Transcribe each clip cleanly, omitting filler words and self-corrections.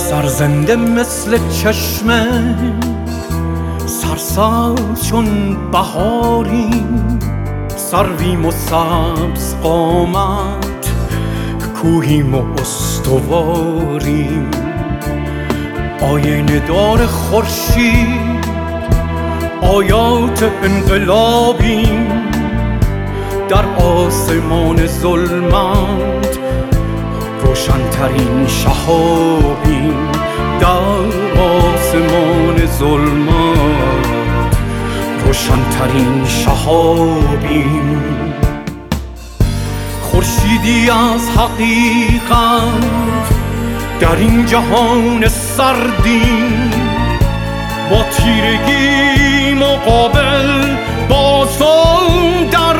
سرزنده مثل چشمه، سرسبز چون بهاریم، سرویم و سبز قامت، کوهیم و استواریم. آینه دار خورشید، آیات انقلابیم، در آسمان ظلمت روشن‌ترین شهابیم. در آسمان ظلمت روشن‌ترین شهابیم. خورشیدی از حقیقت در این جهان سردیم، با تیرگی مقابل با ظلم در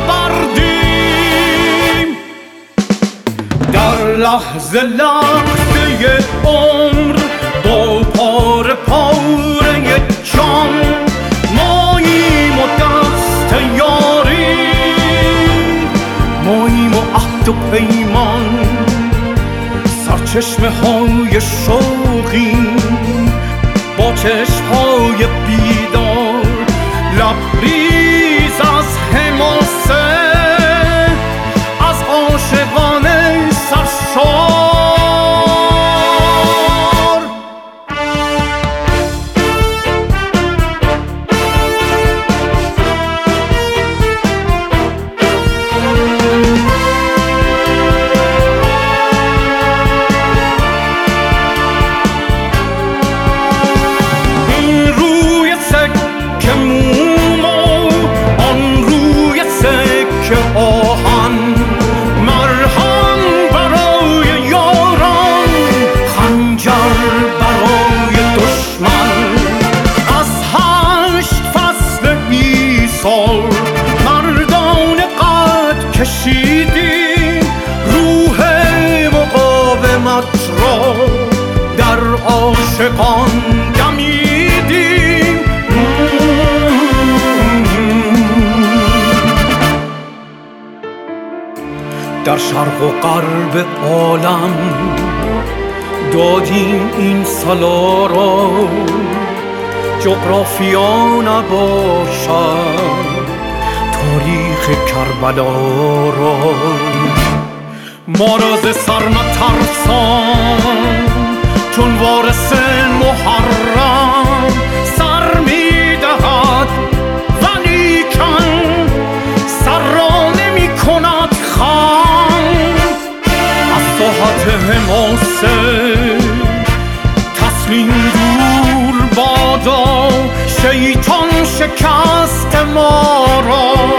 نبردیم. در لحظه لحظه عمر با پاره پاره جان، ماییم و دست یاریم، ماییم و عهد و پیمان، سرچشمه های شوقیم، با چشمهای بیدار، لبریز از حماسه، از عاشقانه سرشار. مردان قد کشیدیم، روح مقاومت را در عاشقان دمیدیم. در شرق و غرب عالم دادیم این سلا را، جغرافیا نباشد تاریخ کربلا را. ما را ز سر مترسان، چون وارث محرم سر می‌دهد ولیکن سر را نمی‌کند خم. از ساحت حماسه تسلیم دور بادا، شیطان شکست ما را.